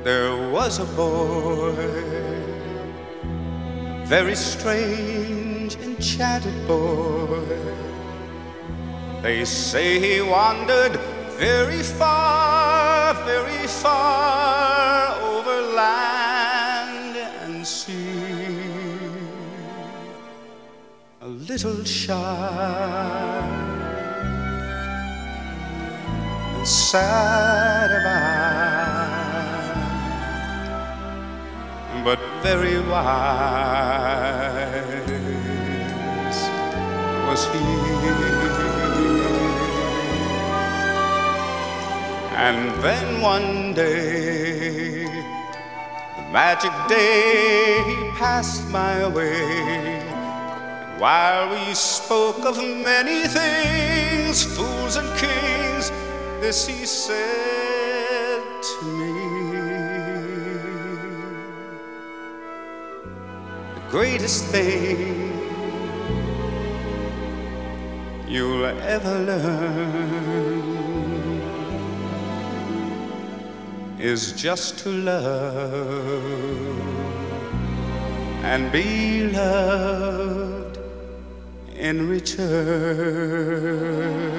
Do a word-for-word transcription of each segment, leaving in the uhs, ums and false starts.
There was a boy, very strange, enchanted boy. They say he wandered very far, very far over land and sea. A little shy and sad of eye, but very wise was he. And then one day, the magic day, he passed my way. And while we spoke of many things, fools and kings, this he said to me: the greatest thing you'll ever learn is just to love and be loved in return.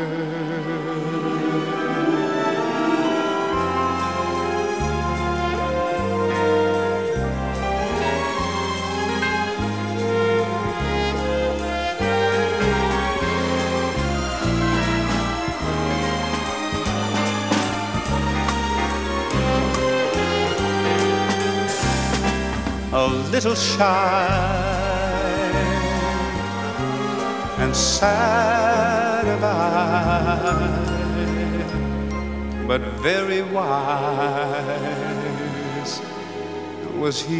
A little shy and sad of eye, but very wise was he.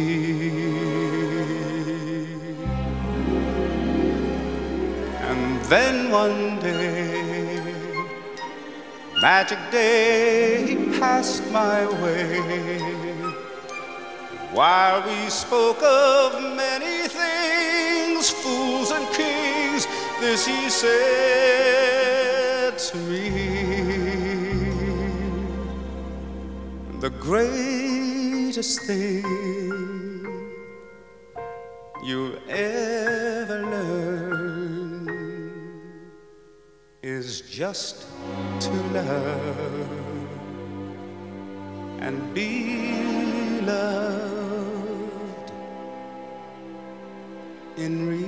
And then one day, magic day, he passed my way. While we spoke of many things, fools and kings, this he said to me: the greatest thing you'll ever learn is just to love and be loved in return.